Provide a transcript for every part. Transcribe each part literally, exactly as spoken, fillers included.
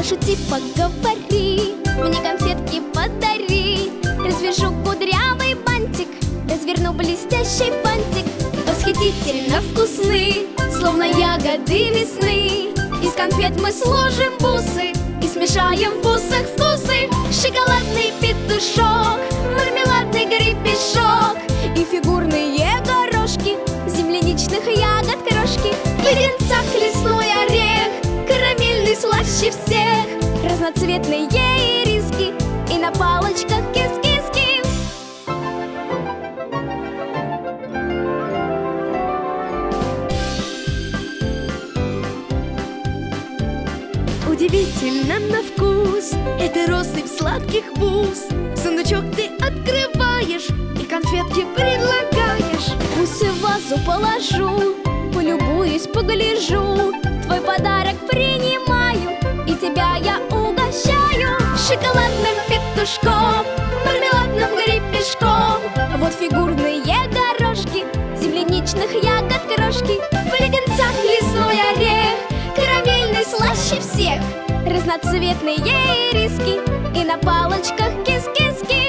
Пошути, поговори, мне конфетки подари. Развяжу кудрявый бантик, разверну блестящий фантик. Восхитительно вкусны, словно ягоды весны. Из конфет мы сложим бусы и смешаем в бусах вкусы. Шоколадный петушок, мармеладный гребешок и фигурные горошки, земляничных ягод крошки. В леденцах лесной орех, карамельный слаще всех. Разноцветные ириски и на палочках кис-кис-кис. Удивительно на вкус, это россыпь сладких бус. Сундучок ты открываешь и конфетки предлагаешь. Бусы в вазу положу, полюбуюсь, погляжу. Твой подарок принимаю и тебя я угощаю. Шоколадным петушком, мармеладным гребешком. Вот фигурные горошки, земляничных ягод крошки. В леденцах лесной орех, карамельный слаще всех. Разноцветные ириски и на палочках кис-кис-кис.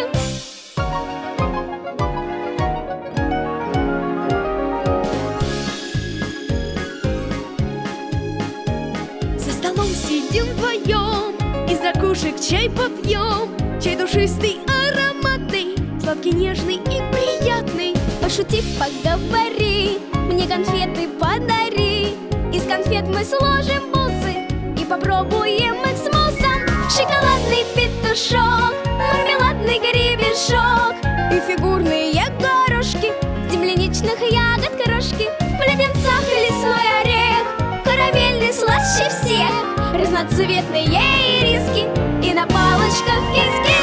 За столом сидим вдвоем, из ракушек чай попьем. Чай душистый, ароматный, сладкий, нежный и приятный. Пошути, поговори, мне конфеты подари. Из конфет мы сложим бусы и попробуем их с муссом. Шоколадный петушок, мармеладный гребешок и фигурные горошки, земляничных ягод крошки. В леденцах лесной орех, карамельный слаще всех. Разноцветные ириски и на палочках кис-кис.